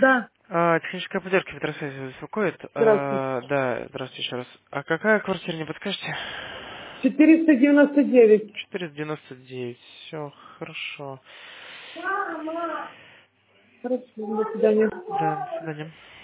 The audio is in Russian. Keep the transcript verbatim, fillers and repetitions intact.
Да. А, техническая поддержка ветросвязи беспокоит. Здравствуйте. А, да, здравствуйте еще раз. А какая квартира, не подскажете? четыреста девяносто девять. четыреста девяносто девять. Все, хорошо. Хорошо, до свидания. Да, до свидания.